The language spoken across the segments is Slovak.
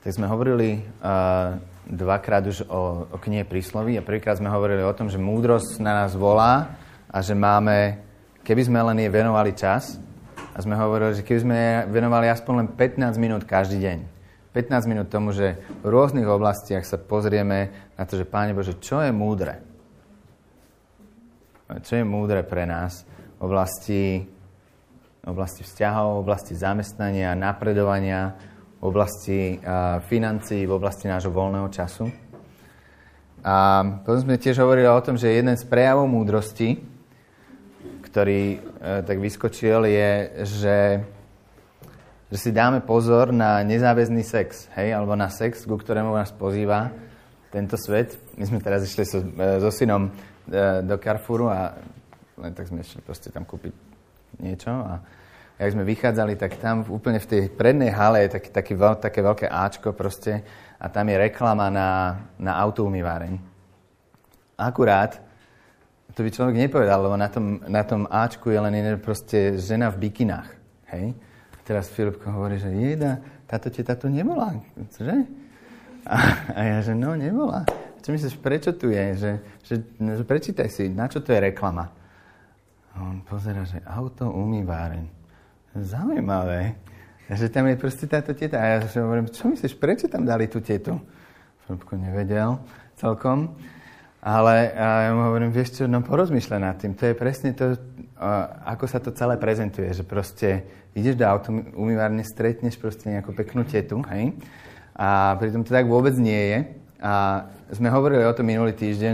Tak sme hovorili dvakrát už o knihe Prísloví a prvýkrát sme hovorili o tom, že múdrosť na nás volá a že máme, keby sme len jej venovali čas, a sme hovorili, že keby sme venovali aspoň len 15 minút každý deň. 15 minút tomu, že v rôznych oblastiach sa pozrieme na to, že Páne Bože, čo je múdre? Čo je múdre pre nás v oblasti vzťahov, v oblasti zamestnania, napredovania, v oblasti financií, v oblasti nášho voľného času. A potom sme tiež hovorili o tom, že jeden z prejavov múdrosti, ktorý tak vyskočil, je, že si dáme pozor na nezáväzný sex, hej, alebo na sex, ku ktorému nás pozýva tento svet. My sme teraz išli so synom do Carrefouru a len tak sme išli proste tam kúpiť niečo a jak sme vychádzali, tak tam úplne v tej prednej hale je také veľké áčko proste a tam je reklama na autoumýváreň. Akurát, to by človek nepovedal, lebo na tom áčku je len proste žena v bikinách, hej? A teraz Filipko hovorí, že jeda, táto teta tu nebola, že? A ja, že no, nebola. Čo myslíš, prečo tu je? Že prečítaj si, na čo to je reklama? A on pozerá, že autoumýváreň. Zaujímavé. Že tam je proste táto teta. A ja že hovorím, čo myslíš, prečo tam dali tú tetu? Filipko nevedel celkom. Ale ja mu hovorím, vieš čo, no porozmýšľaj nad tým. To je presne to, ako sa to celé prezentuje. Že proste ideš do autoumývárne, stretneš proste nejakú peknú tetu, hej? A pritom to tak vôbec nie je. A sme hovorili o tom minulý týždeň,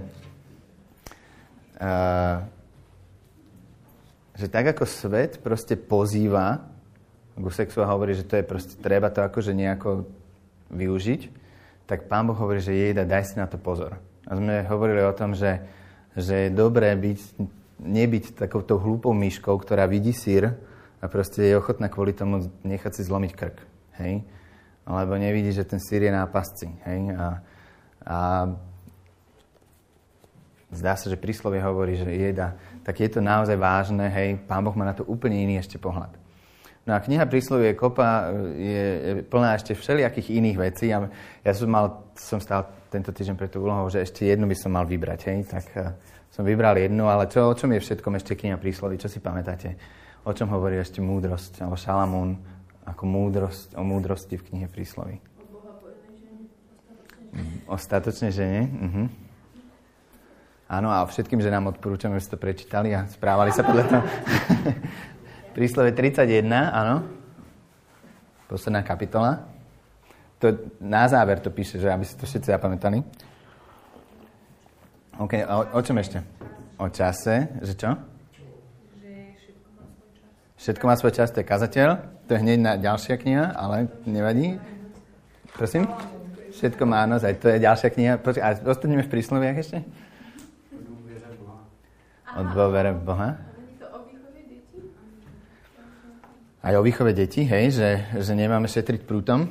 že tak ako svet proste pozýva ku sexu a hovorí, že to je proste, treba to akože nejako využiť, tak Pán Boh hovorí, že daj si na to pozor. A sme hovorili o tom, že je dobré nebyť takouto hlúpou myškou, ktorá vidí syr a proste je ochotná kvôli tomu nechať si zlomiť krk. Hej? Alebo nevidí, že ten syr je na pasci. Hej? A zdá sa, že príslovie hovorí, že tak je to naozaj vážne, hej, Pán Boh má na to úplne iný ešte pohľad. No a kniha Príslovie je plná ešte všelijakých iných vecí. A ja som stál tento týždeň pred tú úlohou, že ešte jednu by som mal vybrať, hej, tak som vybral jednu, ale o čom je všetkom ešte kniha Príslovie, čo si pamätáte? O čom hovorí ešte múdrosť, alebo Šalamún, ako o múdrosti v knihe Prísloví? O Boha po jednej žene. O statočnej žene. Áno, a všetkým ženám odporúčam, aby ste to prečítali a správali sa podľa toho. Príslove 31, áno. Posledná kapitola. To, na záver to píše, že aby si to všetci zapamätali. OK, a o čom ešte? O čase, že čo? Všetko má svoj čas, to je kazateľ. To je hneď ďalšia kniha, ale nevadí. Prosím? Všetko má naozaj, to je ďalšia kniha. A ostaneme v prísloviach ešte? O dôvere v Boha. Aj o výchove detí, hej, že nemáme šetriť prútom.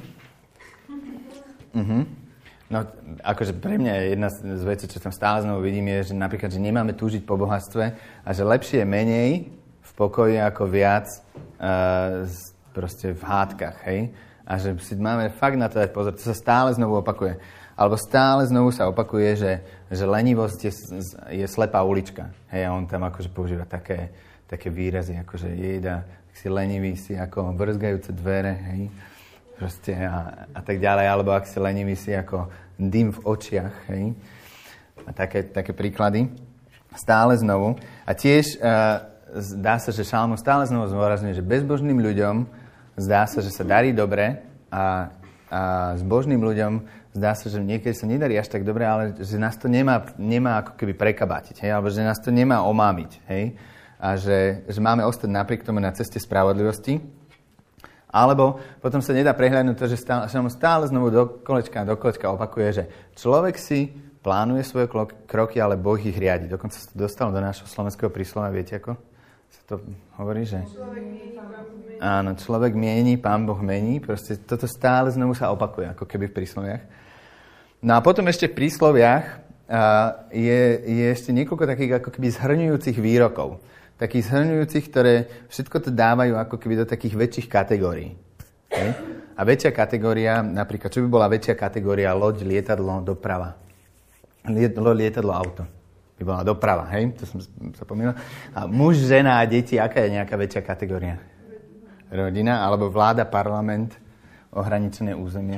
No, akože pre mňa je jedna z vecí, čo tam stále znovu vidím, je, že napríklad, že nemáme túžiť po bohatstve a že lepšie je menej v pokoji ako viac proste v hádkach, hej. A že si máme fakt na to dať pozor, to sa stále znovu opakuje. Alebo stále znovu sa opakuje, že lenivosť je slepá ulička. Hej, a on tam akože používa také výrazy, akože si lenivý, si ako brzgajúce dvere, hej, proste a tak ďalej, alebo ak si lenivý, si ako dym v očiach, hej. A také príklady. Stále znovu. A tiež zdá sa, že Šalamún stále znovu zdôrazňuje, že bezbožným ľuďom zdá sa, že sa darí dobre a s božným ľuďom zdá sa, že niekedy sa nedarí až tak dobre, ale že nás to nemá ako keby prekabátiť, hej, alebo že nás to nemá omámiť, hej, a že máme ostať napriek tomu na ceste spravodlivosti. Alebo potom sa nedá prehľadnúť to, že stále znovu do kolečka opakuje, že človek si plánuje svoje kroky, ale Boh ich riadi. Dokonca sa to dostalo do nášho slovenského príslova, viete ako sa to hovorí, že... Áno, človek mieni, Pán Boh mení. Proste toto stále znovu sa opakuje, ako keby v prísloviach. No a potom ešte v prísloviach je ešte niekoľko takých ako keby zhrňujúcich výrokov. Takých zhrňujúcich, ktoré všetko to dávajú ako keby do takých väčších kategórií. Okay? A väčšia kategória, napríklad, čo by bola väčšia kategória? Loď, lietadlo, doprava. Lietadlo, auto. By bola doprava, hej? To som sa pomýlil. A muž, žena a deti, aká je nejaká väčšia kategória? Rodina, alebo vláda, parlament, ohraničené územie?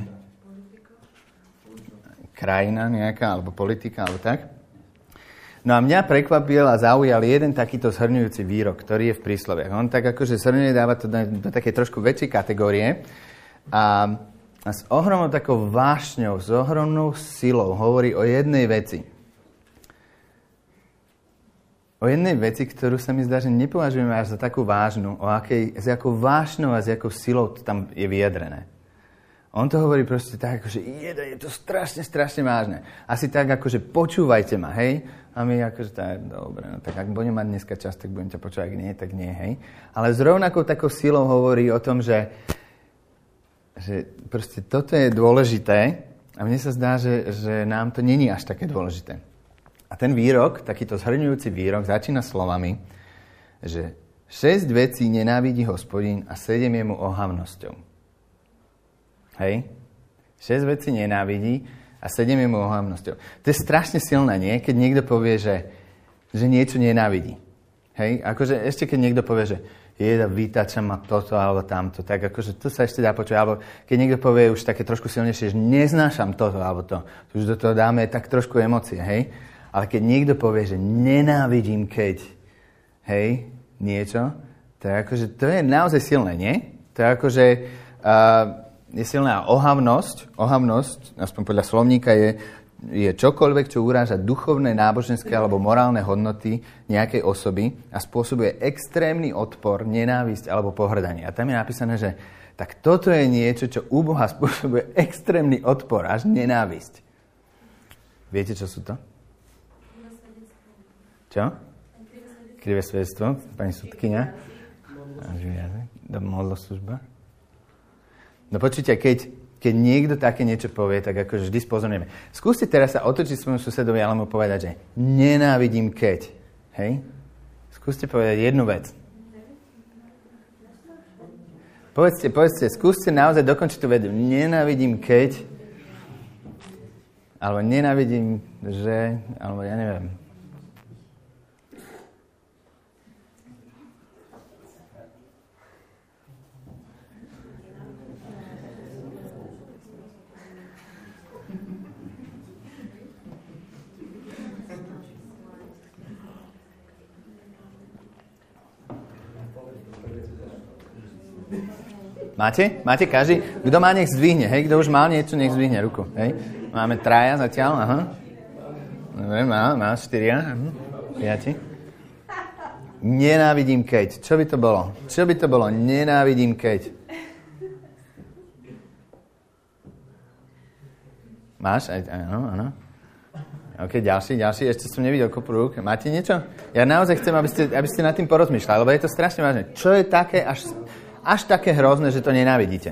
Krajina nejaká, alebo politika, alebo tak? No a mňa prekvapil a zaujal jeden takýto zhrňujúci výrok, ktorý je v prísloviach. On tak akože zhrňuje, dáva to do také trošku väčšej kategórie a s ohromnou takou vášňou, s ohromnou silou hovorí o jednej veci. O jednej veci, ktorú sa mi zdá, že nepovažujeme až za takú vážnu, s jakou vášňou a s jakou silou to tam je vyjadrené. On to hovorí proste tak, akože je to strašne, strašne vážne. Asi tak, akože počúvajte ma, hej? A my akože tak, dobre, no tak ak budem mať dneska čas, tak budem ťa počúvať, ak nie, tak nie, hej? Ale s rovnakou takou silou hovorí o tom, že proste toto je dôležité a mne sa zdá, že nám to není až také dôležité. A ten výrok, takýto zhrňujúci výrok, začína slovami, že 6 vecí nenávidí Hospodin a 7 je mu ohavnosťou. Hej? 6 vecí nenávidí a 7 je mu ohavnosťou. To je strašne silné, nie? Keď niekto povie, že niečo nenávidí. Hej? Akože ešte keď niekto povie, že vytáča ma toto alebo tamto, tak akože to sa ešte dá počuť. Alebo keď niekto povie už také trošku silnejšie, že neznášam toto alebo to, už do toho dáme tak trošku emócie, hej? Ale keď niekto povie, že nenávidím keď, hej, niečo, tak akože to je naozaj silné, nie? To je akože je silná ohavnosť, aspoň podľa slovníka, je čokoľvek, čo uráža duchovné, náboženské alebo morálne hodnoty nejakej osoby a spôsobuje extrémny odpor, nenávisť alebo pohrdanie. A tam je napísané, že tak toto je niečo, čo u Boha spôsobuje extrémny odpor, až nenávisť. Viete, čo sú to? Čo? Krivé svedectvo, pani sudkyňa. Modloslužba. No počujte, keď niekto také niečo povie, tak akože vždy spozorníme. Skúste teraz sa otočiť svojmu susedovi, ale mu povedať, že nenávidím keď. Hej? Skúste povedať jednu vec. Povedzte, skúste naozaj dokončiť tú vedu. Nenávidím keď, alebo nenávidím, že, alebo ja neviem. Máte každý? Kto má, nech zdvihne, hej? Kto už mal niečo, nech zdvihne ruku, hej? Máme 3 zatiaľ, aha. Dobre, má 4, 5. Nenávidím keď. Čo by to bolo? Nenávidím keď. Máš? Áno. OK, ďalší. Ešte som nevidel kopu rúk. Máte niečo? Ja naozaj chcem, aby ste nad tým porozmýšľali, lebo je to strašne vážne. Čo je také až také hrozné, že to nenávidíte?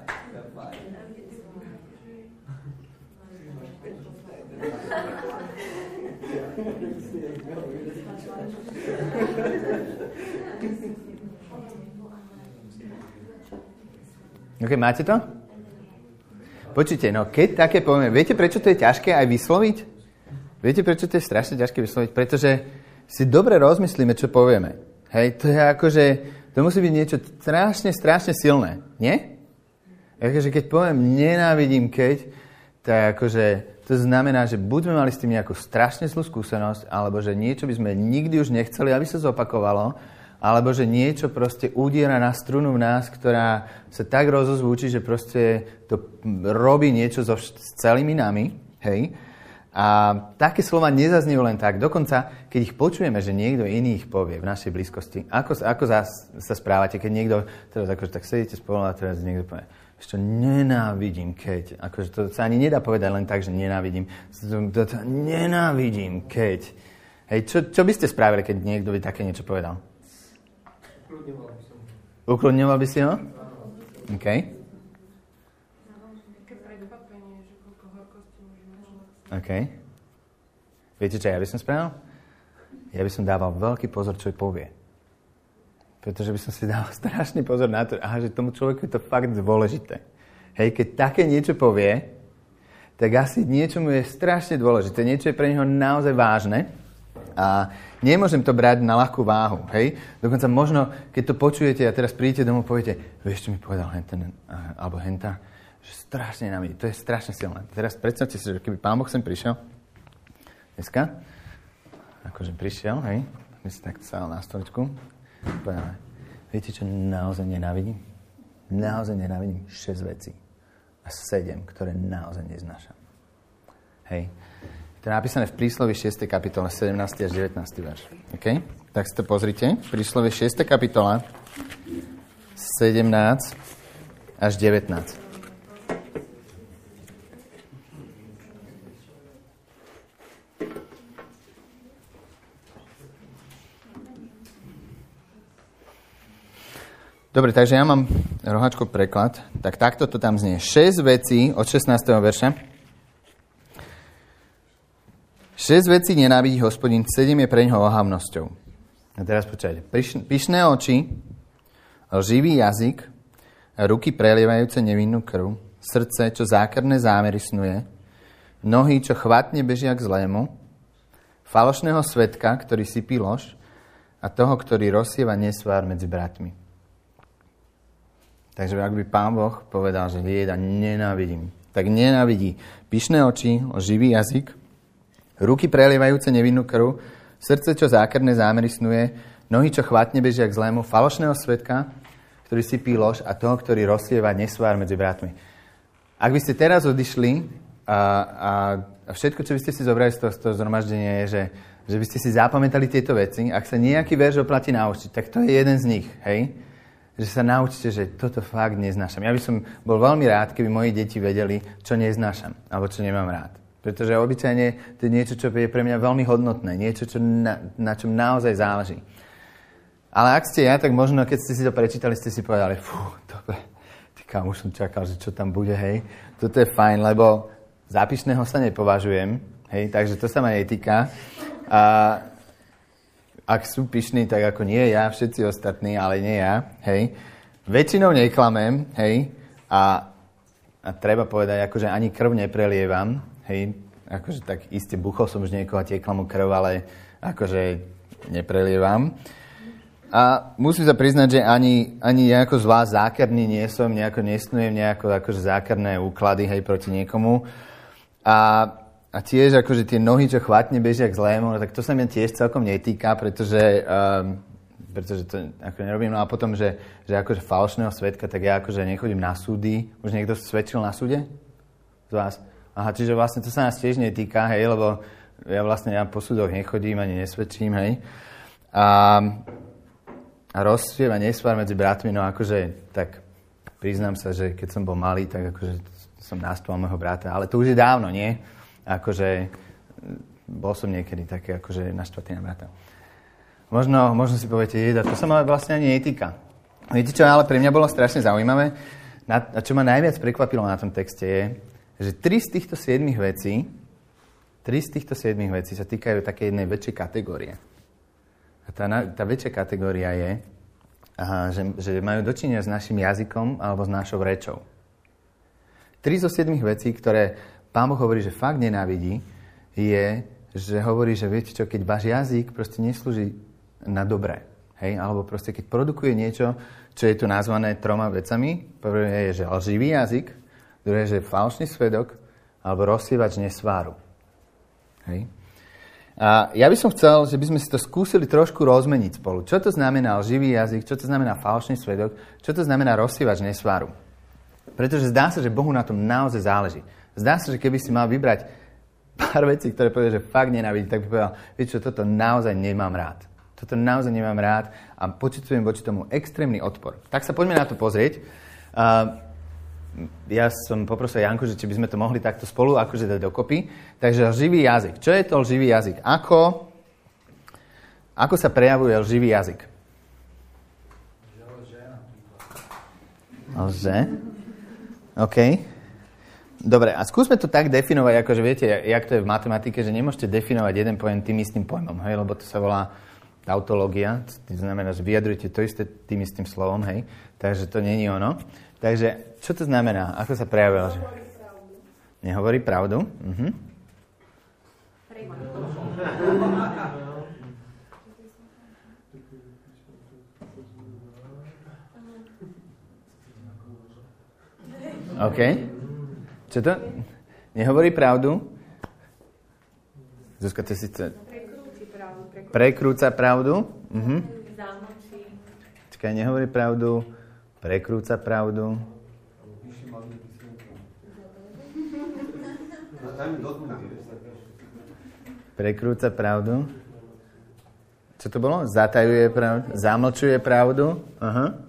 OK, máte to? Počujte, no keď také povieme, viete, prečo to je ťažké aj vysloviť? Viete, prečo to je strašne ťažké vysloviť? Pretože si dobre rozmyslíme, čo povieme. Hej, to je akože, to musí byť niečo strašne silné, nie? Akože keď poviem nenávidím keď, tak akože to znamená, že buď sme mali s tým nejakú strašne zlú skúsenosť, alebo že niečo by sme nikdy už nechceli, aby sa zopakovalo, alebo že niečo proste udiera na strunu v nás, ktorá sa tak rozozvučí, že proste to robí niečo s celými nami, hej? A také slova nezaznievajú len tak. Dokonca, keď ich počujeme, že niekto iný ich povie v našej blízkosti, ako sa správate, keď niekto, teraz akože tak sedíte spolu a teraz niekto povie, ešte nenávidím keď. Akože to sa ani nedá povedať len tak, že nenávidím. Nenávidím keď. Hej, čo by ste spravili, keď niekto by také niečo povedal? Ukludňoval by si ho? OK. OK. Viete, čo ja by som spravil? Ja by som dával veľký pozor, čo povie. Pretože by som si dal strašný pozor na to, že tomu človeku je to fakt dôležité. hej, keď také niečo povie, tak asi niečo mu je strašne dôležité. Niečo je pre neho naozaj vážne a nemôžem to brať na ľahkú váhu, hej. Dokonca možno, keď to počujete a teraz prídete domov, poviete, vieš, čo mi povedal henten, alebo henta, že strašne nám ide. To je strašne silné. Teraz predstavte si, že keby Pán Boh sem prišiel dneska, akože prišiel, hej, my si takto sál na stoličku, povedal, viete, čo naozaj nenávidím? Naozaj nenávidím 6 vecí a 7, ktoré naozaj neznášam. Hej. To je napísané v Prísloví 6. kapitole 17. až 19. verš. Okay? Tak si to pozrite. Prísloví 6. kapitola 17 až 19. Dobre, takže ja mám rohačko preklad. Tak takto to tam znie. 6 vecí od 16. verša. 6 vecí nenávidí Hospodin, 7 je pre ňoho ohavnosťou. A teraz počujete. Pyšné oči, lživý jazyk, ruky prelievajúce nevinnú krv, srdce, čo zákerné zámery snuje, nohy, čo chvatne bežia k zlému, falošného svedka, ktorý sypí lož, a toho, ktorý rozsieva nesvár medzi bratmi. Takže ak by Pán Boh povedal, že lieda nenávidím, tak nenávidí pyšné oči, živý jazyk, ruky prelievajúce nevinnú krv, srdce, čo zákerné zámery snuje, nohy, čo chvatne bežia k zlému, falošného svedka, ktorý sypí lož a toho, ktorý rozsieva nesvár medzi bratmi. Ak by ste teraz odišli a všetko, čo by ste si zobrali z toho zhromaždenia je, že by ste si zapamätali tieto veci, ak sa nejaký verš oplatí naučiť, tak to je jeden z nich, hej? Že sa naučíte, že toto fakt neznášam. Ja by som bol veľmi rád, keby moji deti vedeli, čo neznášam, alebo čo nemám rád. Pretože obyčajne to je niečo, čo je pre mňa veľmi hodnotné, niečo, čo na čom naozaj záleží. Ale ak ste ja, tak možno, keď ste si to prečítali, ste si povedali, dobre, už som čakal, že čo tam bude, hej. Toto je fajn, lebo za pyšného sa nepovažujem, hej, takže to sa ma netýka. A ak sú pyšní, tak ako nie ja, všetci ostatní, ale nie ja, hej. Väčšinou neklamem, hej, a treba povedať, akože ani krv neprelievam, hej, akože tak iste buchol som už niekoho a tiekla mu krv, ale akože neprelievam. A musím sa priznať, že ani nejako z vás zákerný nie som, nejako nesnujem nejako akože zákerné úklady, hej, proti niekomu. A tiež akože tie nohy, čo chvatne bežia k zlému, no tak to sa mňa tiež celkom netýka, pretože to ako nerobím. No a potom, že akože falošného svedka, tak ja akože nechodím na súdy. Už niekto svedčil na súde z vás? Aha, čiže vlastne to sa nás tiež netýka, hej, lebo ja vlastne po súdoch nechodím, ani nesvedčím, hej. A rozsieva nesvár medzi bratmi, no akože tak priznám sa, že keď som bol malý, tak akože som nastval môjho brata, ale to už je dávno, nie? Akože bol som niekedy taký akože naštvatý na brata. Možno si poviete, to sa ma vlastne ani netýka. Viete čo, ale pre mňa bolo strašne zaujímavé a čo ma najviac prekvapilo na tom texte je, že 3 z týchto 7 vecí sa týkajú také jednej väčšej kategórie. A tá väčšia kategória je, že majú dočinenia s našim jazykom alebo s našou rečou. 3 zo 7 vecí, ktoré Pán Boh hovorí, že fakt nenávidí, je, že hovorí, že viete čo, keď váš jazyk proste neslúži na dobré, hej, alebo proste keď produkuje niečo, čo je tu nazvané 3 vecami. Prvé je, že lživý jazyk, druhé je, že falošný svedok, alebo rozsievač nesváru. Hej. A ja by som chcel, že by sme si to skúsili trošku rozmeniť spolu. Čo to znamená lživý jazyk, čo to znamená falošný svedok, čo to znamená rozsievač nesváru. Pretože zdá sa, že Bohu na tom naozaj záleží. Zdá sa, že keby si mal vybrať pár vecí, ktoré povie, že fakt nenávidí, tak by povedal, vieš čo, toto naozaj nemám rád. Toto naozaj nemám rád a pociťujem voči tomu extrémny odpor. Tak sa poďme na to pozrieť. Ja som poprosil Janku, že či by sme to mohli takto spolu akože dať dokopy. Takže lživý jazyk. Čo je to lživý jazyk? Ako sa prejavuje lživý jazyk? Lže? OK. Dobre, a skúsme to tak definovať, akože viete, jak to je v matematike, že nemôžete definovať jeden pojem tým istým pojmom, hej, lebo to sa volá tautológia, to znamená, že vyjadrujete to isté tým istým slovom, hej. Takže to není ono. Takže, čo to znamená? Ako sa prejavilo? Nehovorí pravdu. OK. Čo to? Nehovorí pravdu. Zuzka, ty si chce... Prekrúca pravdu. Čakaj, nehovorí pravdu. Prekrúca pravdu. Prekrúca pravdu. Čo to bolo? Zatajuje pravdu. Zamlčuje pravdu. Aha.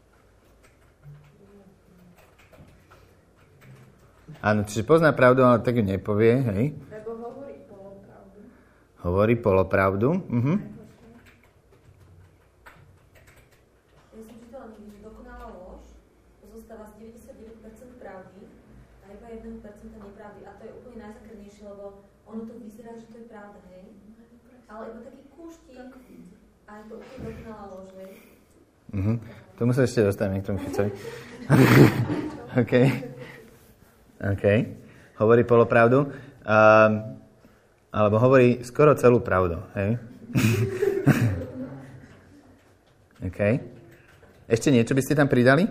Áno, čiže pozná pravdu, ale tak ju nepovie, hej? Lebo hovorí polopravdu. Hovorí polopravdu. Ja som čítala niekde, že dokonalá lož pozostáva z 99% pravdy a iba 1% nepravdy. A to je úplne najzákladnejšie, lebo ono to vyzerá, že to je pravda, hej? Ale iba taký kúštik a je to úplne dokonalá lož, hej? Tomu sa ešte dostaneme k tomu Ficovi. OK. Hovorí polopravdu. Alebo hovorí skoro celú pravdu. Hej? OK. Ešte niečo by ste tam pridali?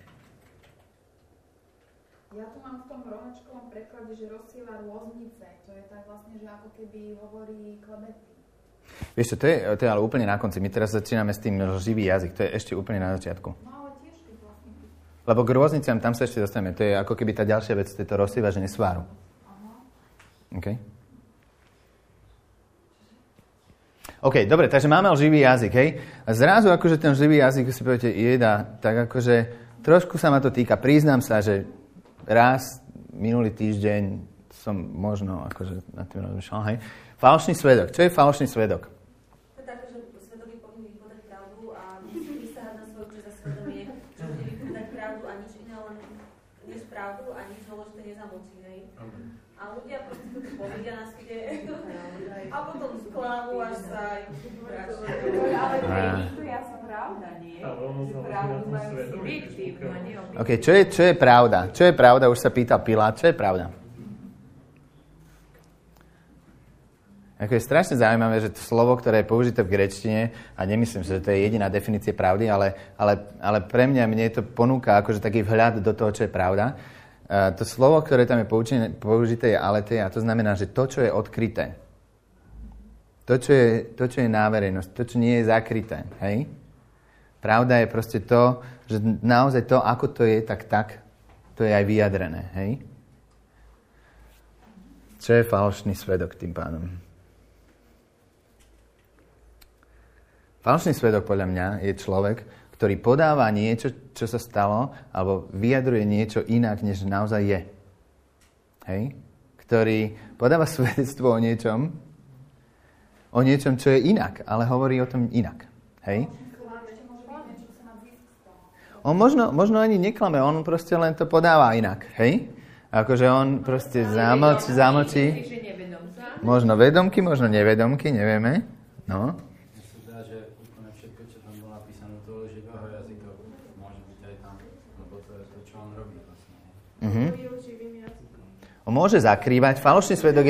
Ja tu mám v tom rohačkovom preklade, že rozsiela rôznice. To je tak vlastne, že ako keby hovorí klebety. Vieš čo, to je ale úplne na konci. My teraz začíname s tým živý jazyk. To je ešte úplne na začiatku. Lebo k rôzniciam, tam sa ešte dostaneme. To je ako keby tá ďalšia vec, to je to rozsievaženie sváru. OK, dobre, takže máme živý jazyk, hej? A zrazu akože ten živý jazyk, si poviete, jeda, tak akože trošku sa ma to týka. Priznám sa, že raz minulý týždeň som možno akože na tým rozmýšľal, hej? Falošný svedok. Čo je falošný svedok? To je také, že svedok je povinný vypovedať pravdu a musí prisahať na svoju česť a svedomie, že bude vypovedať pravdu a nič iné len než pravdu a nič dôležité nezamlčí, hej? A ľudia proste to povedia na svete a potom sklavu až sa ale to je asi pravda, nie? Že pravdu majú subjektívnu a nie objektívnu. OK, čo je pravda? Čo je pravda? Už sa pýtal Pilát, čo je pravda? Ako je strašne zaujímavé, že to slovo, ktoré je použité v gréčtine, a nemyslím, že to je jediná definícia pravdy, ale pre mne to ponúka akože taký vhľad do toho, čo je pravda. To slovo, ktoré tam je použité, je aletheia, a to znamená, že to, čo je odkryté, to, čo je na verejnosť, to, čo nie je zakryté, hej? Pravda je proste to, že naozaj to, ako to je, tak to je aj vyjadrené, hej? Čo je falošný svedok tým pádom? Falošný svedok podľa mňa je človek, ktorý podáva niečo, čo sa stalo, alebo vyjadruje niečo inak, než naozaj je. Hej? Ktorý podáva svedectvo o niečom, čo je inak, ale hovorí o tom inak. Hej? On možno ani neklame, on proste len to podáva inak. Hej? Akože on proste zamlčí. Možno vedomky, možno nevedomky, nevieme. No. On môže zakrývať. Falošný svedok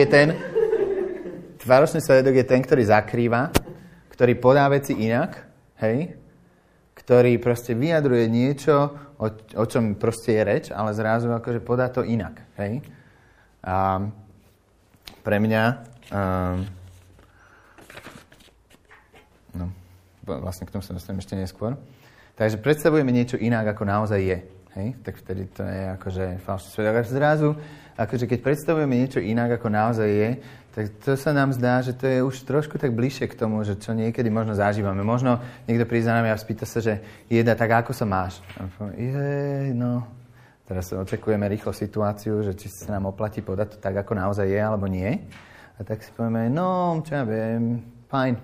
je ten, ktorý zakrýva, ktorý podá veci inak, hej? Ktorý proste vyjadruje niečo, o čom proste je reč, ale zrazu akože podá to inak, hej? A pre mňa vlastne k tomu sa dostanem ešte neskôr. Takže predstavujeme niečo inak, ako naozaj je. Hej? Tak vtedy to je akože falošný svedok. A zrazu, akože keď predstavujeme niečo inak, ako naozaj je, tak to sa nám zdá, že to je už trošku tak bližšie k tomu, že čo niekedy možno zažívame. Možno niekto príde za nami a spýta sa, že Jeda, tak ako sa máš? Teraz očakujeme rýchlo situáciu, že či sa nám oplatí podať to tak, ako naozaj je, alebo nie. A tak si povieme, čo ja viem, fajn.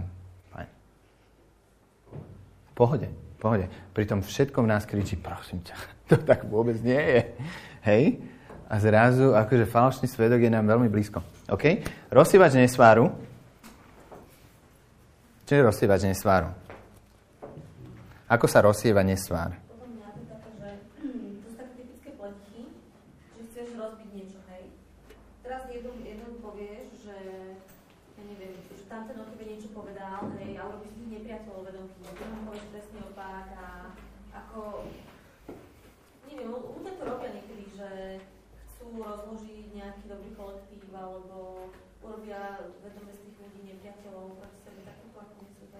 Pohode. Pritom všetko v nás kričí, prosím ťa, to tak vôbec nie je. Hej? A zrazu, akože falošný svedok je nám veľmi blízko. OK? Rozsývač nesváru. Čo je rozsievač nesváru? Ako sa rozsieva nesvár? Podľa mňa to je také, že to sú také typické pletky, že chceš rozbiť niečo, hej. Teraz jednom povieš, že ja neviem, že tam ten o tebe niečo povedal, hej, a urobíš tých nepriateľov vedomky. Jednom povieš presný opak a ako, neviem, ľudia to robia niekedy, že chcú rozložiť nejaký dobrý kolektív, alebo urobia vedome z tých ľudí nepriateľov proti sebe, tak to ako myslíte.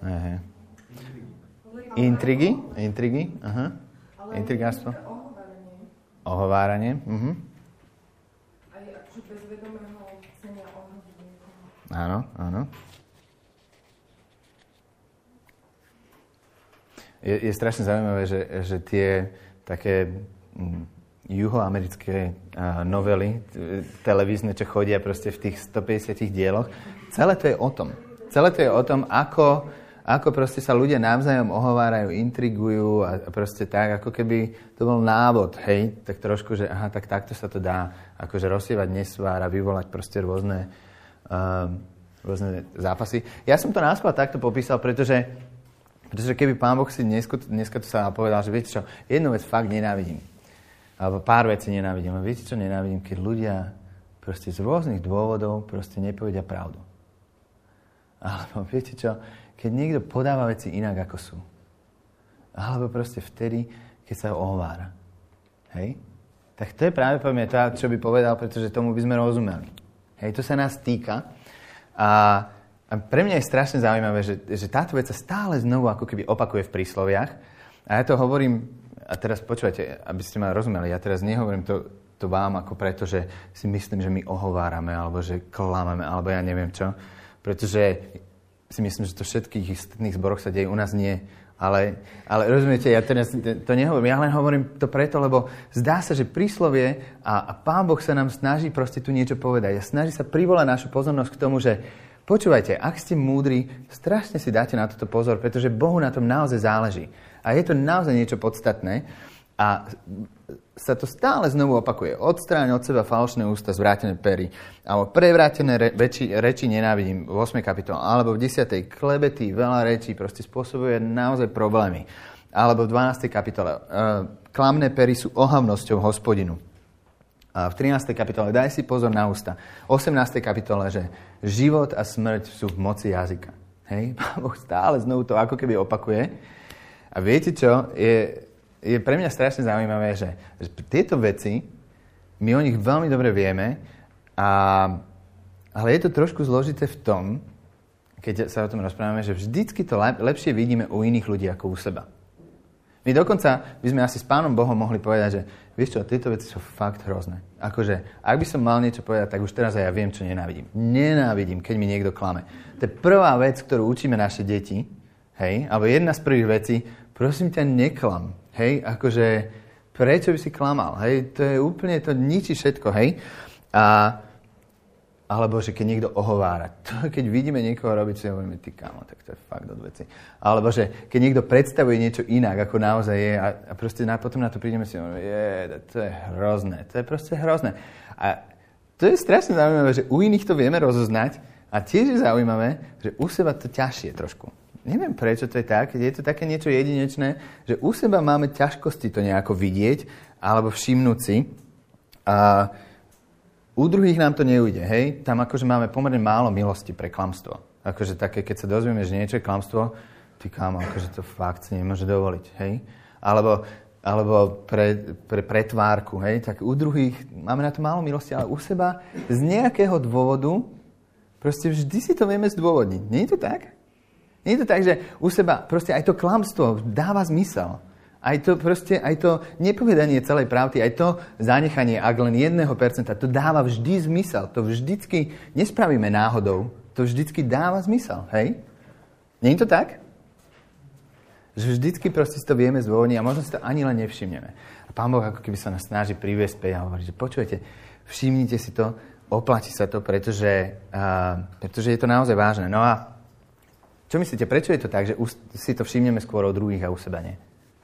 Intrigy, aha. Intrigárstvo. Ohováranie. Aj akože bez vedomého chcenia ohroziť niekoho. Áno. Je strašne zaujímavé, že tie také juhoamerické novely, televízne, čo chodia proste v tých 150 dieloch, celé to je o tom. Celé to je o tom, ako proste sa ľudia navzájom ohovárajú, intrigujú a proste tak, ako keby to bol návod, hej, tak trošku, že aha, tak takto sa to dá, akože rozsievať nesvár a vyvolať proste rôzne zápasy. Ja som to náspôl takto popísal, pretože keby Pán Boh si dneska to sa povedal, že viete čo, jednu vec fakt nenávidím, alebo pár vecí nenávidím, a viete čo nenávidím, keď ľudia proste z rôznych dôvodov proste nepovedia pravdu. Alebo viete čo, keď niekto podáva veci inak, ako sú. Alebo proste vtedy, keď sa ho ohovára. Hej? Tak to je práve pre mňa to, čo by povedal, pretože tomu by sme rozumeli. Hej, to sa nás týka. A pre mňa je strašne zaujímavé, že táto vec sa stále znovu ako keby opakuje v prísloviach. A ja to hovorím, a teraz počúvajte, aby ste ma rozumeli, ja teraz nehovorím to vám ako preto, že si myslím, že my ohovárame, alebo že klameme, alebo ja neviem čo. Pretože si myslím, že to v všetkých istotných zboroch sa deje, u nás nie. Ale rozumiete, ja teraz to nehovorím, ja len hovorím to preto, lebo zdá sa, že príslovie a Pán Boh sa nám snaží proste tu niečo povedať. A snaží sa privolať našu pozornosť k tomu, že počúvajte, ak ste múdri, strašne si dáte na toto pozor, pretože Bohu na tom naozaj záleží. A je to naozaj niečo podstatné. A sa to stále znovu opakuje. Odstráň od seba falošné ústa, zvrátené pery. Alebo prevrátené reči nenávidím v 8. kapitole. Alebo v 10. klebety, veľa rečí proste spôsobuje naozaj problémy. Alebo v 12. kapitole. Klamné pery sú ohavnosťou Hospodinu. A v 13. kapitole daj si pozor na ústa. V 18. kapitole, že život a smrť sú v moci jazyka. Hej? Pán Boh stále znovu to ako keby opakuje. A viete čo? Je pre mňa strašne zaujímavé, že tieto veci, my o nich veľmi dobre vieme, ale je to trošku zložité v tom, keď sa o tom rozprávame, že vždycky to lepšie vidíme u iných ľudí ako u seba. My dokonca by sme asi s Pánom Bohom mohli povedať, že vieš čo, tieto veci sú fakt hrozné. Akože, ak by som mal niečo povedať, tak už teraz aj ja viem, čo nenávidím. Nenávidím, keď mi niekto klame. To je prvá vec, ktorú učíme naše deti, hej, alebo jedna z prvých vecí, prosím ťa, neklam. Hej, akože, prečo by si klamal? Hej, to je úplne, to ničí všetko, hej. Alebo, že keď niekto ohovára. To, keď vidíme niekoho robiť, si hovoríme, ty kámo, tak to je fakt od veci. Alebo, že keď niekto predstavuje niečo inak, ako naozaj je, a proste potom na to prídeme si hovoríme, to je hrozné, to je proste hrozné. A to je strašne zaujímavé, že u iných to vieme rozoznať, a tiež je zaujímavé, že u seba to ťažšie trošku. Neviem, prečo to je tak, keď je to také niečo jedinečné, že u seba máme ťažkosti to nejako vidieť alebo všimnúť si. A u druhých nám to neujde, hej? Tam akože máme pomerne málo milosti pre klamstvo. Akože také, keď sa dozvieme, že niečo je klamstvo, ty kámo, akože to fakt si nemôže dovoliť, hej? Alebo pre pretvárku, hej? Tak u druhých máme na to málo milosti, ale u seba z nejakého dôvodu proste vždy si to vieme zdôvodniť. Nie je to tak? Nie je to tak, že u seba proste aj to klamstvo dáva zmysel. Aj to nepovedanie celej pravdy, aj to zanechanie, ak len 1%, to dáva vždy zmysel. To vždycky nespravíme náhodou. To vždycky dáva zmysel, hej? Nie je to tak? Že vždycky proste si to vieme zdôvodniť a možno si to ani len nevšimneme. A Pán Boh ako keby sa nás snaží priviesť späť a hovorí, že počujete, všimnite si to, oplatí sa to, pretože je to naozaj vážne. No a čo myslíte, prečo je to tak, že si to všimneme skôr od druhých a u seba nie?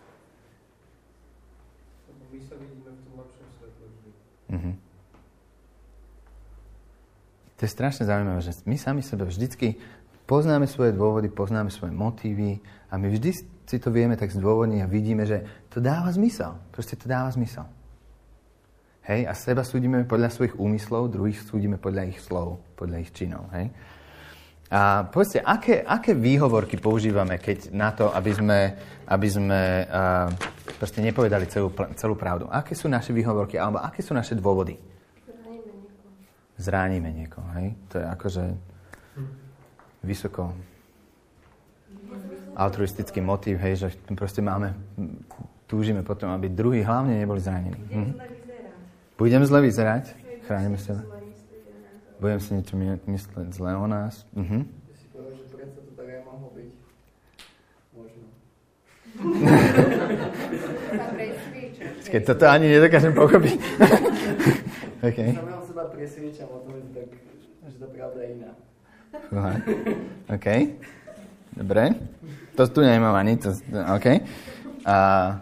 Lebo my sa vidíme v tom lepšom svetle vždy. To je strašne zaujímavé, že my sami sebe vždycky Poznáme svoje dôvody, poznáme svoje motívy a my vždy si to vieme tak zdôvodniť a vidíme, že to dáva zmysel. Proste to dáva zmysel. Hej? A seba súdime podľa svojich úmyslov, druhých súdime podľa ich slov, podľa ich činov. Hej? A povedzte, aké výhovorky používame na to, aby sme proste nepovedali celú pravdu? Aké sú naše výhovorky, alebo aké sú naše dôvody? Zránime niekoho, hej? To je akože vysoko altruistický motív, hej, že proste túžime potom, aby druhí hlavne neboli zranení. Budem zle vyzerať? Chránime sa. Budem si niečo mysleť zle o nás. Si povedal, že predsa to tak aj mohlo byť. Možno. Keď toto ani nedokážem pochopiť. Okay. Samého seba presviečam o tom, že to pravda je iná. OK. Dobre. To tu nemám ani. OK. A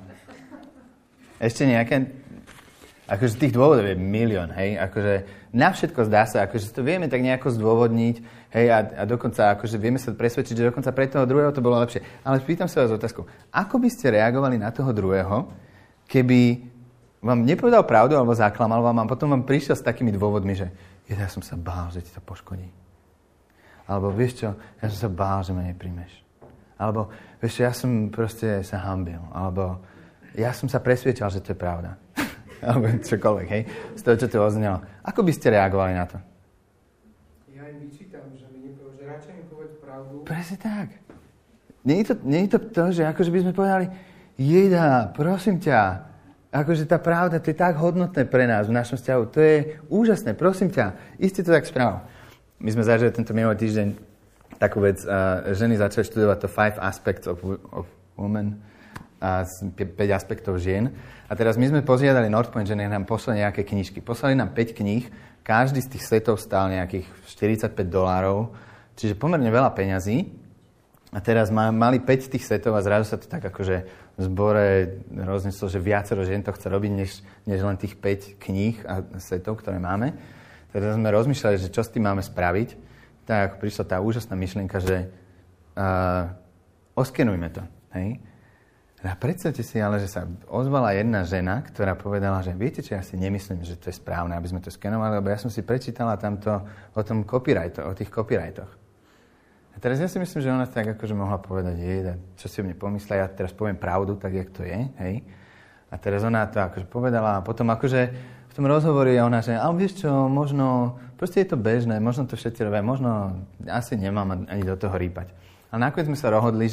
ešte nejaké... Akože tých dôvodov je milión, hej. Akože na všetko zdá sa, akože to vieme tak nejako zdôvodniť, hej, a dokonca akože vieme sa presvedčiť, že dokonca pre toho druhého to bolo lepšie. Ale pýtam sa vás otázku. Ako by ste reagovali na toho druhého, keby vám nepovedal pravdu alebo zaklamal vám a potom vám prišiel s takými dôvodmi, že ja som sa bál, že ti to poškodí. Alebo vieš čo, ja som sa bál, že ma nepríjmeš. Alebo vieš čo, ja som proste sa hanbil. Alebo ja som sa presviečal, že to je pravda. Alebo čokoľvek, hej. Z toho, čo tu oznelo. Ako by ste reagovali na to? Ja im vyčítam, že mi nepovedal, že radšej mi povedz pravdu. Presne tak. Nie je to to, že akože by sme povedali, jeda, prosím ťa, akože tá pravda, to je tak hodnotné pre nás v našom vzťahu. To je úžasné, prosím ťa. Isté to tak správ. My sme zažili tento minulý týždeň takú vec, ženy začali študovať to 5 aspects of women, 5 aspektov žien. A teraz my sme požiadali Northpoint, že nech nám poslali nejaké knižky. Poslali nám 5 kníh, každý z tých setov stál nejakých $45, čiže pomerne veľa peňazí. A teraz mali 5 tých setov a zrazu sa to tak akože v zbore rozneslo, že viacero žien to chce robiť, než len tých 5 kníh a setov, ktoré máme. Teraz sme rozmýšľali, že čo s tým máme spraviť. Tak prišla tá úžasná myšlienka, že oskenujme to, hej? A predstavte si ale, že sa ozvala jedna žena, ktorá povedala, že viete čo, ja si nemyslím, že to je správne, aby sme to skenovali, lebo ja som si prečítala tamto o tom o tých copyrightoch. A teraz ja si myslím, že ona tak akože mohla povedať, čo si o mne pomyslela, ja teraz poviem pravdu, tak jak to je, hej. A teraz ona to akože povedala a potom akože v tom rozhovore je ona, že ale vieš čo, možno, proste je to bežné, možno to všetci robia, možno asi nemám ani do toho rýpať. Ale nakoniec sme sa rozhodli,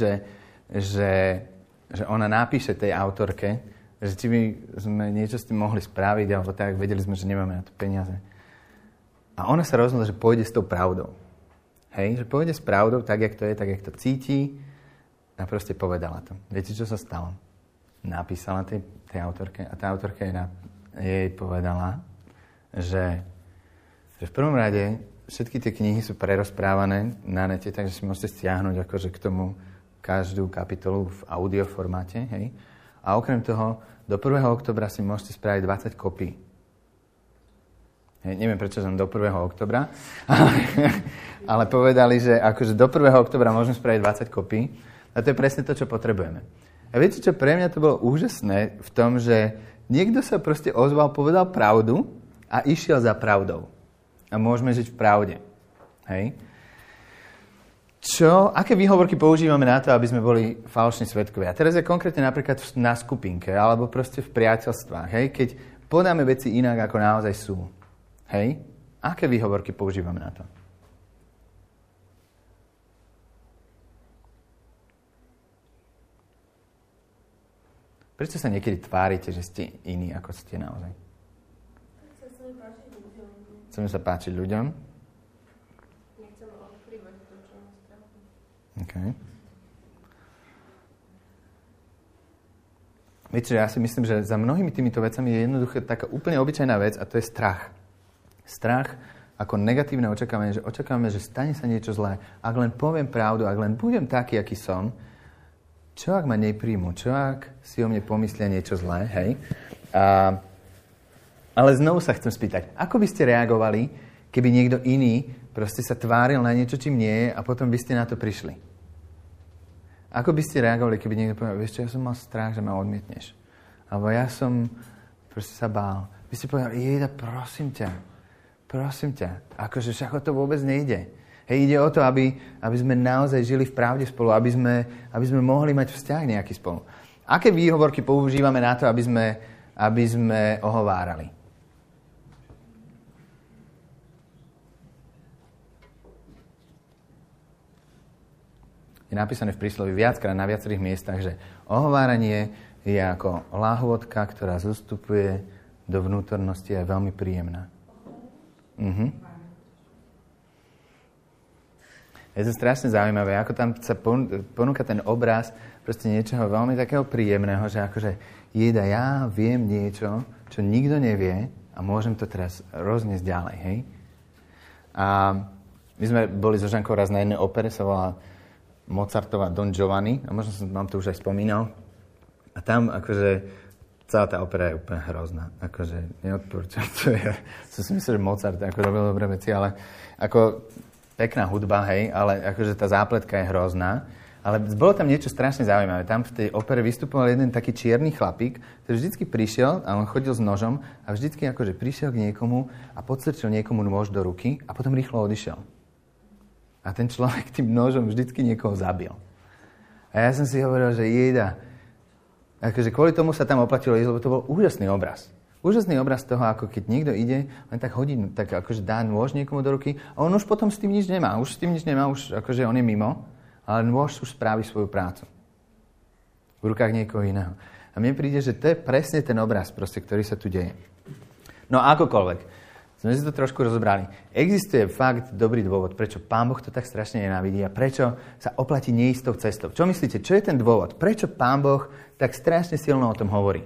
že ona napíše tej autorke, že či by sme niečo s tým mohli spraviť, alebo tak, vedeli sme, že nemáme na to peniaze. A ona sa rozhodla, že pôjde s tou pravdou. Hej, že pôjde s pravdou, tak, jak to je, tak, jak to cíti, a proste povedala to. Viete, čo sa stalo? Napísala tej autorke a tá autorka jej povedala, že v prvom rade všetky tie knihy sú prerozprávané na nete, takže si môžete stiahnuť akože k tomu každú kapitolu v audioformáte, hej. A okrem toho, do 1. októbra si môžete spraviť 20 kopí. Neviem, prečo som do 1. októbra, ale povedali, že akože do 1. októbra môžeme spraviť 20 kopí a to je presne to, čo potrebujeme. A viete, čo pre mňa to bolo úžasné v tom, že niekto sa proste ozval, povedal pravdu a išiel za pravdou. A môžeme žiť v pravde. Hej? Aké výhovorky používame na to, aby sme boli falošní svedkovia? A teraz je konkrétne napríklad na skupinke, alebo proste v priateľstvách, hej? Keď podáme veci inak, ako naozaj sú. Hej? Aké výhovorky používame na to? Prečo sa niekedy tvárite, že ste iní, ako ste naozaj? Chceme sa páčiť ľuďom. Okay. Viete, ja si myslím, že za mnohými týmito vecami je jednoduché taká úplne obyčajná vec a to je strach. Strach ako negatívne očakávanie, že očakávame, že stane sa niečo zlé. Ak len poviem pravdu, ak len budem taký, aký som, čo ak ma nepríjmu? Čo ak si o mne pomyslia niečo zlé? Hej? Ale znovu sa chcem spýtať, ako by ste reagovali, keby niekto iný proste sa tváril na niečo, čím nie je a potom by ste na to prišli? Ako by ste reagovali, keby niekto povedal, vieš čo, ja som mal strach, že ma odmietneš. Alebo ja som proste sa bál. Vy ste povedali, Jejda, prosím ťa, akože však to vôbec nejde. Hej, ide o to, aby sme naozaj žili v pravde spolu, aby sme mohli mať vzťah nejaký spolu. Aké výhovorky používame na to, aby sme ohovárali? Je napísané v prísloví viackrát na viacerých miestach, že ohováranie je ako lahôdka, ktorá zostupuje do vnútornosti a je veľmi príjemná. Je to strašne zaujímavé, ako tam sa ponúka ten obraz proste niečoho veľmi takého príjemného, že akože Jejda, ja viem niečo, čo nikto nevie a môžem to teraz rozniesť ďalej, hej? A my sme boli so Žankou raz na jednej opere, sa volá Mozartova Don Giovanni, a možno som vám to už aj spomínal. A tam akože celá tá opera je úplne hrozná. Akože neodporúčam, to si myslím, že Mozart ako robil dobré veci, ale ako pekná hudba, hej, ale akože tá zápletka je hrozná. Ale bolo tam niečo strašne zaujímavé. Tam v tej opere vystupoval jeden taký čierny chlapík, ktorý vždycky prišiel a on chodil s nožom a vždycky akože prišiel k niekomu a podstrčil niekomu nôž do ruky a potom rýchlo odišiel. A ten človek tým nožom vždycky niekoho zabil. A ja som si hovoril, že Jejda, akože kvôli tomu sa tam oplatilo ísť, lebo to bol úžasný obraz. Úžasný obraz toho, ako keď niekto ide, len tak hodí, tak akože dá nôž niekomu do ruky a on už potom s tým nič nemá. Už akože on je mimo, ale nôž už spraví svoju prácu. V rukách niekoho iného. A mne príde, že to je presne ten obraz, proste, ktorý sa tu deje. No akokoľvek. Sme si to trošku rozobrali. Existuje fakt dobrý dôvod, prečo Pán Boh to tak strašne nenávidí a prečo sa oplatí neistou cestou. Čo myslíte, čo je ten dôvod? Prečo Pán Boh tak strašne silno o tom hovorí?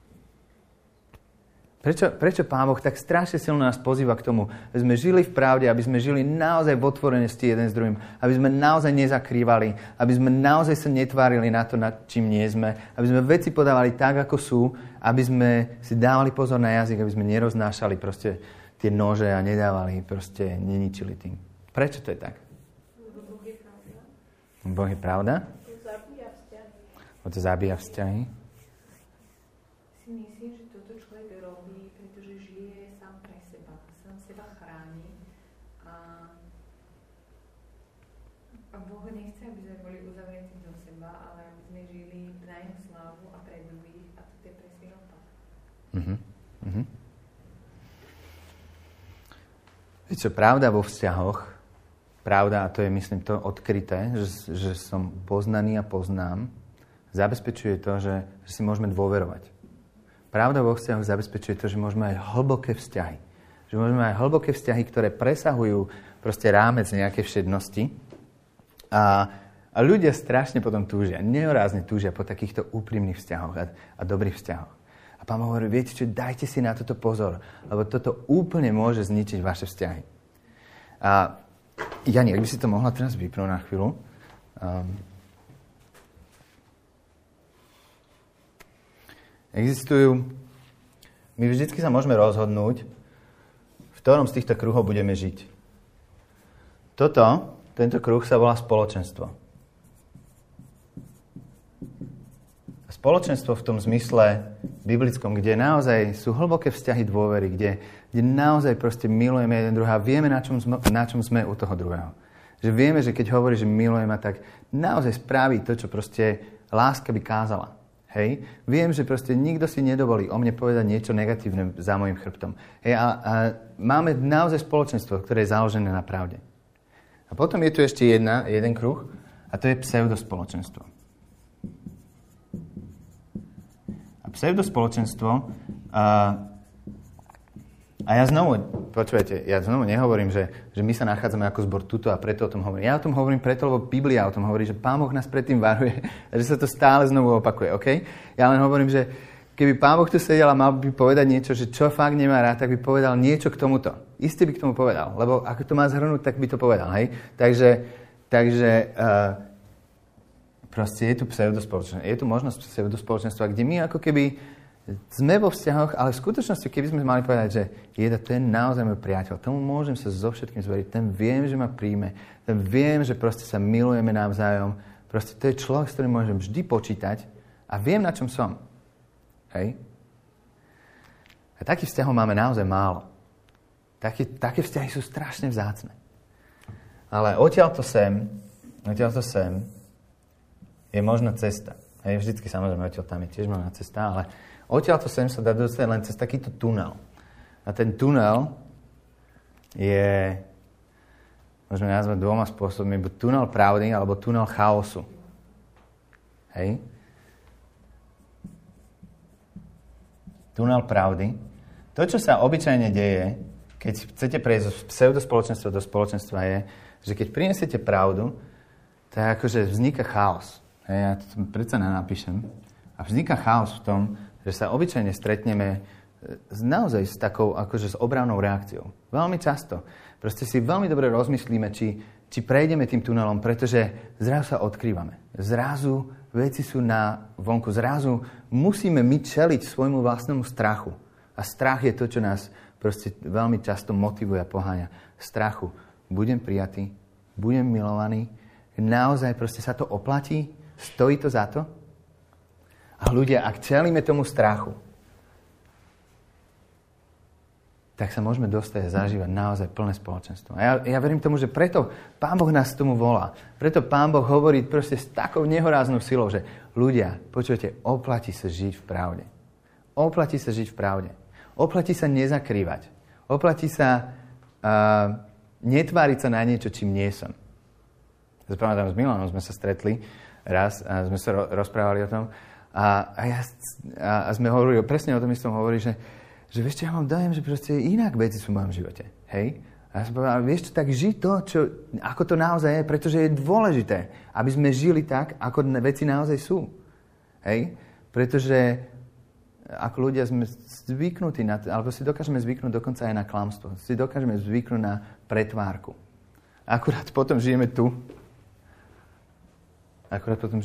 Prečo Pán Boh tak strašne silno nás pozýva k tomu, aby sme žili v pravde, aby sme žili naozaj v otvorenosti jeden s druhým, aby sme naozaj nezakrývali, aby sme naozaj sa netvárili na to, nad čím nie sme, aby sme veci podávali tak, ako sú, aby sme si dávali pozor na jazyk, aby sme neroznášali proste tie nože a nedávali, proste neničili tým. Prečo to je tak? Boh je pravda. Boh je pravda? To zabíja vzťahy. Si myslím, že toto človek robí, pretože žije sám pre seba. Sám seba chráni. A Boh nechce, aby sme boli uzavretí do seba, ale aby sme žili na jeho slávu a pre druhých. A toto je presne opak. Viete čo, pravda vo vzťahoch, pravda, a to je, myslím, to odkryté, že som poznaný a poznám, zabezpečuje to, že si môžeme dôverovať. Pravda vo vzťahoch zabezpečuje to, že môžeme aj hlboké vzťahy. Že môžeme aj hlboké vzťahy, ktoré presahujú proste rámec nejakej všednosti. A ľudia strašne potom túžia, nehorázne túžia po takýchto úprimných vzťahoch a dobrých vzťahoch. A Pán hovorí, viete čo, dajte si na toto pozor, lebo toto úplne môže zničiť vaše vzťahy. A Jani, ak by si to mohla teraz vypnúť na chvíľu. My vždycky sa môžeme rozhodnúť, v ktorom z týchto kruhov budeme žiť. Tento kruh sa volá spoločenstvo. Spoločenstvo v tom zmysle biblickom, kde naozaj sú hlboké vzťahy dôvery, kde naozaj proste milujeme jeden druhého a vieme, na čom sme u toho druhého. Že vieme, že keď hovorí, že milujeme, tak naozaj spraví to, čo proste láska by kázala. Hej? Viem, že proste nikto si nedovolí o mne povedať niečo negatívne za mojim chrbtom. Hej? A máme naozaj spoločenstvo, ktoré je založené na pravde. A potom je tu ešte jeden kruh a to je pseudospoločenstvo. Pseudospoločenstvo a ja znovu nehovorím, že my sa nachádzame ako zbor tuto a preto o tom hovorím. Ja o tom hovorím preto, lebo Biblia o tom hovorí, že Pán Boh nás predtým varuje a že sa to stále znovu opakuje, OK? Ja len hovorím, že keby Pán Boh tu sedel a mal by povedať niečo, že čo fakt nemá rád, tak by povedal niečo k tomuto. Isté by k tomu povedal, lebo ako to má zhrnúť, tak by to povedal, hej? Takže proste je tu pseudospoločenstvo. Je tu možnosť pseudospoločenstva, kde my ako keby sme vo vzťahoch, ale v skutočnosti, keby sme mali povedať, že to je naozaj môj priateľ, tomu môžem sa so všetkým zveriť, ten viem, že ma príjme, ten viem, že proste sa milujeme navzájom, proste to je človek, s ktorým môžem vždy počítať a viem, na čom som. Hej? A takých vzťahov máme naozaj málo. Také vzťahy sú strašne vzácne. Ale odtiaľto sem je možná cesta. Hej, vždycky samozrejme odtiaľ tam je tiež možná cesta, ale odtiaľto sem sa dá dostať len cez takýto tunel. A ten tunel je, môžeme nazvať dvoma spôsobmi, buď tunel pravdy, alebo tunel chaosu. Hej? Tunel pravdy. To, čo sa obyčajne deje, keď chcete prejsť z pseudospoločenstva do spoločenstva, je, že keď prinesiete pravdu, tak akože vzniká chaos. Hej, ja to predsa nenapíšem. A vzniká chaos v tom, že sa obyčajne stretneme naozaj s takou akože s obrannou reakciou. Veľmi často. Proste si veľmi dobre rozmyslíme, či prejdeme tým tunelom, pretože zrazu sa odkrývame. Zrazu veci sú na vonku. Zrazu musíme my čeliť svojmu vlastnému strachu. A strach je to, čo nás proste veľmi často motivuje a poháňa. Strachu. Budem prijatý, budem milovaný. Naozaj proste sa to oplatí? Stojí to za to? A ľudia, ak čelíme tomu strachu, tak sa môžeme dostať a zažívať naozaj plné spoločenstvo. A ja verím tomu, že preto Pán Boh nás tomu volá. Preto Pán Boh hovorí proste s takou nehoráznou silou, že ľudia, počujete, oplatí sa žiť v pravde. Oplatí sa žiť v pravde. Oplatí sa nezakrývať. Oplatí sa netváriť sa na niečo, čím nie som. Pamätám, s Milanom sme sa stretli raz a sme sa rozprávali o tom a sme hovorili, presne o tom istom hovorili, že vieš čo, ja mám dojem, že proste inak veci sú v mojom živote. Hej? A ja som povedal, vieš čo, tak žij to, ako to naozaj je, pretože je dôležité, aby sme žili tak, ako veci naozaj sú. Hej? Pretože ako ľudia sme zvyknutí na to, alebo si dokážeme zvyknúť dokonca aj na klamstvo. Si dokážeme zvyknúť na pretvárku. Akurát potom žijeme tu. A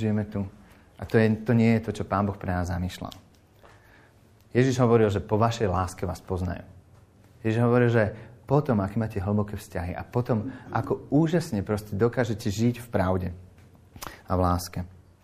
to nie je to, čo Pán Boh pre nás zamýšľal. Ježiš hovoril, že po vašej láske vás poznajú. Ježiš hovoril, že potom, aký máte hlboké vzťahy a potom, ako úžasne proste dokážete žiť v pravde a v láske.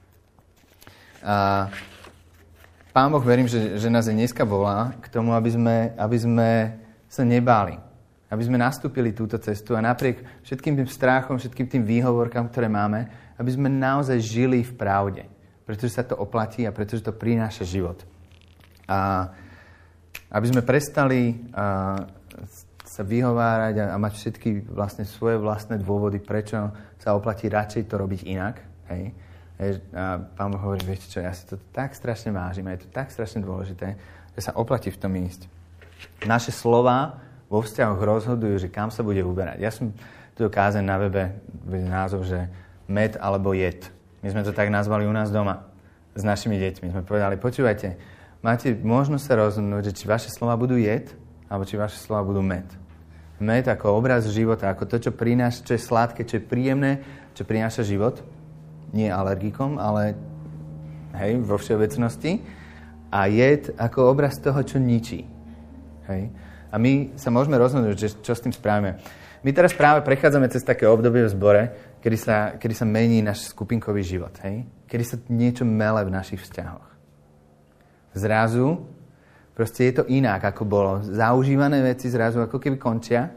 A Pán Boh, verím, že nás dneska volá k tomu, aby sme sa nebáli. Aby sme nastúpili túto cestu a napriek všetkým tým strachom, všetkým tým výhovorkám, ktoré máme, aby sme naozaj žili v pravde. Pretože sa to oplatí a pretože to prináša život. A aby sme prestali sa vyhovárať a mať všetky vlastne svoje vlastné dôvody, prečo sa oplatí radšej to robiť inak. Hej? A Pán Boh hovorí, viete čo, ja si to tak strašne vážim a je to tak strašne dôležité, že sa oplatí v tom ísť. Naše slová vo vzťahoch rozhodujú, že kam sa bude uberať. Ja som tu kázeň na webe, bude názov, že med alebo jed. My sme to tak nazvali u nás doma s našimi deťmi. Sme povedali, počúvajte, máte možnosť sa rozhodnúť, že či vaše slova budú jed, alebo či vaše slova budú med. Med ako obraz života, ako to, čo prináša, čo je sladké, čo je príjemné, čo prináša život. Nie alergikom, ale hej, vo všeobecnosti. A jed ako obraz toho, čo ničí. Hej. A my sa môžeme rozhodnúť, že čo s tým spravíme. My teraz práve prechádzame cez také obdobie v zbore, kedy sa mení náš skupinkový život. Hej? Kedy sa niečo mele v našich vzťahoch. Zrazu proste je to inak, ako bolo. Zaužívané veci zrazu ako keby končia.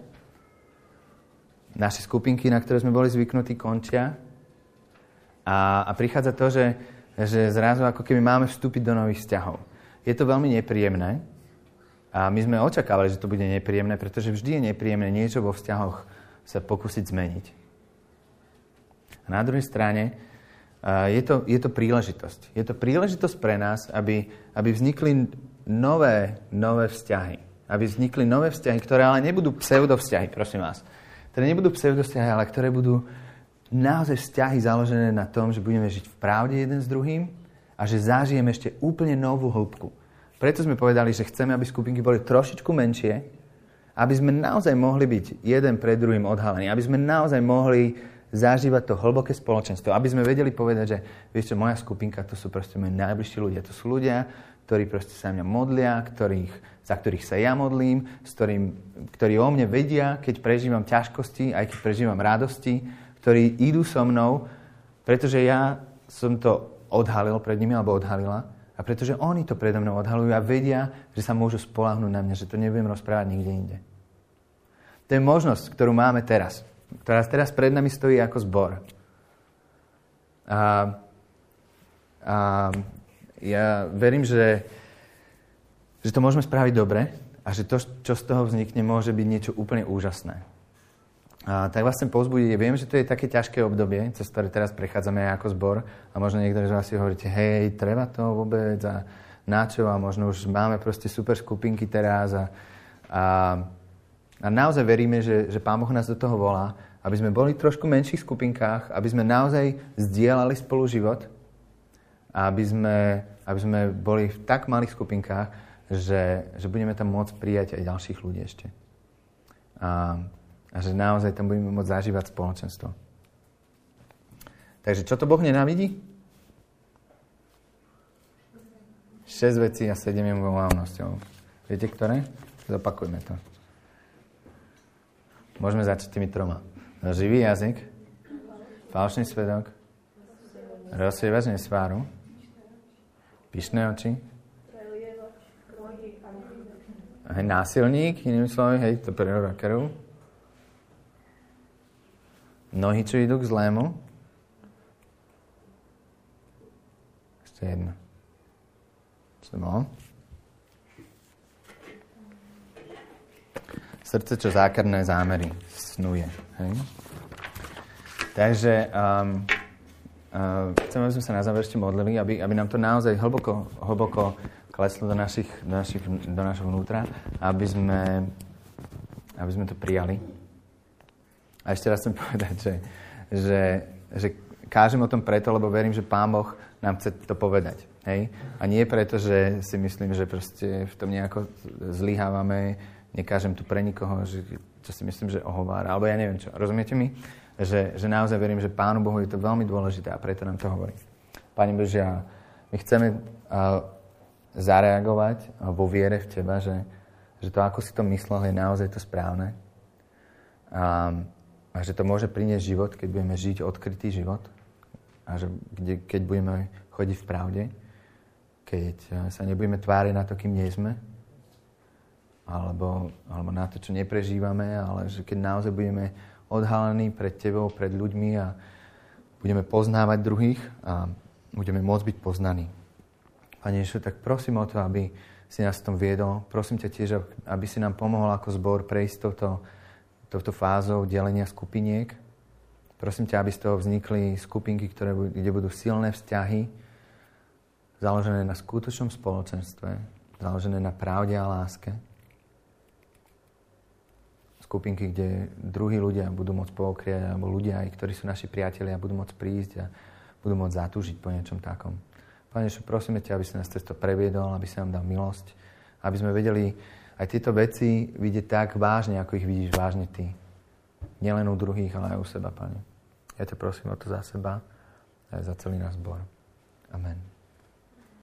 Naše skupinky, na ktoré sme boli zvyknutí, končia. A prichádza to, že zrazu ako keby máme vstúpiť do nových vzťahov. Je to veľmi nepríjemné. A my sme očakávali, že to bude nepríjemné, pretože vždy je nepríjemné niečo vo vzťahoch sa pokúsiť zmeniť. A na druhej strane je to príležitosť. Je to príležitosť pre nás, aby vznikli nové vzťahy. Aby vznikli nové vzťahy, ktoré ale nebudú pseudovzťahy, prosím vás. Ktoré nebudú pseudovzťahy, ale ktoré budú naozaj vzťahy založené na tom, že budeme žiť v pravde jeden s druhým a že zažijeme ešte úplne novú hĺbku. Preto sme povedali, že chceme, aby skupinky boli trošičku menšie, aby sme naozaj mohli byť jeden pred druhým odhalení, aby sme naozaj mohli zažívať to hlboké spoločenstvo, aby sme vedeli povedať, že vieš čo, moja skupinka, to sú proste moji najbližší ľudia, to sú ľudia, ktorí proste sa mňa modlia, za ktorých sa ja modlím, ktorí o mne vedia, keď prežívam ťažkosti, aj keď prežívam radosti, ktorí idú so mnou, pretože ja som to odhalil pred nimi, alebo odhalila, a pretože oni to predo mnou odhalujú a vedia, že sa môžu spoľahnúť na mňa, že to nebudem rozprávať nikde inde. To je možnosť, ktorú máme teraz, ktorá teraz pred nami stojí ako zbor. A ja verím, že to môžeme spraviť dobre a že to, čo z toho vznikne, môže byť niečo úplne úžasné. A tak vás chcem povzbudiť. Viem, že to je také ťažké obdobie, cez ktoré teraz prechádzame aj ako zbor a možno niektorí z vás si hovoríte, hej, treba to vôbec a načo a možno už máme proste super skupinky teraz a naozaj veríme, že Pán Boh nás do toho volá, aby sme boli v trošku menších skupinkách, aby sme naozaj zdieľali spolu život a aby sme boli v tak malých skupinkách, že budeme tam môcť prijať aj ďalších ľudí ešte. A že naozaj tam budeme môcť zažívať spoločenstvo. Takže čo to Boh nenávidí? 6 vecí a 7 mravnosťou. Viete, ktoré? Zopakujme to. Môžeme začať tými 3. Živý jazyk, falšný svedok, rozsievač nesváru, pyšné oči, násilník, inými slovami, hej, to pre rockerov, nohy, čo idú k zlému. Ešte jedno. Čo to bolo? Srdce, čo zákerné zámery snuje. Hej? Takže chcem, aby sme sa na záver ešte modlili, aby nám to naozaj hlboko kleslo do našho vnútra, aby sme to prijali. A ešte raz chcem povedať, že kážem o tom preto, lebo verím, že Pán Boh nám chce to povedať. Hej? A nie preto, že si myslím, že proste v tom nejako zlyhávame, nekážem tu pre nikoho, čo si myslím, že ohovára, alebo ja neviem čo. Rozumiete mi? Že naozaj verím, že Pánu Bohu je to veľmi dôležité a preto nám to hovorí. Pane Bože, my chceme zareagovať vo viere v Teba, že to, ako si to myslel, je naozaj to správne. A že to môže priniesť život, keď budeme žiť odkrytý život. A že keď budeme chodiť v pravde, keď sa nebudeme tváriť na to, kým nie sme, alebo na to, čo neprežívame, ale že keď naozaj budeme odhalení pred Tebou, pred ľuďmi a budeme poznávať druhých a budeme môcť byť poznaní. Pane Ježišu, tak prosím o to, aby si nás v tom viedol. Prosím ťa tiež, aby si nám pomohol ako zbor prejsť touto fázou delenia skupiniek. Prosím ťa, aby z toho vznikli skupinky, kde budú silné vzťahy, založené na skutočnom spoločenstve, založené na pravde a láske. Skupinky, kde druhí ľudia budú môcť pookriať, alebo ľudia, ktorí sú naši priatelia, budú môcť prísť a budú môcť zatúžiť po niečom takom. Pane Ježišu, prosíme ťa, aby si nás cez to previedol, aby si nám dal milosť, aby sme vedeli aj tieto veci vidieť tak vážne, ako ich vidíš vážne Ty. Nielen u druhých, ale aj u seba, Pane. Ja ťa prosím o to za seba a aj za celý náš zbor. Amen.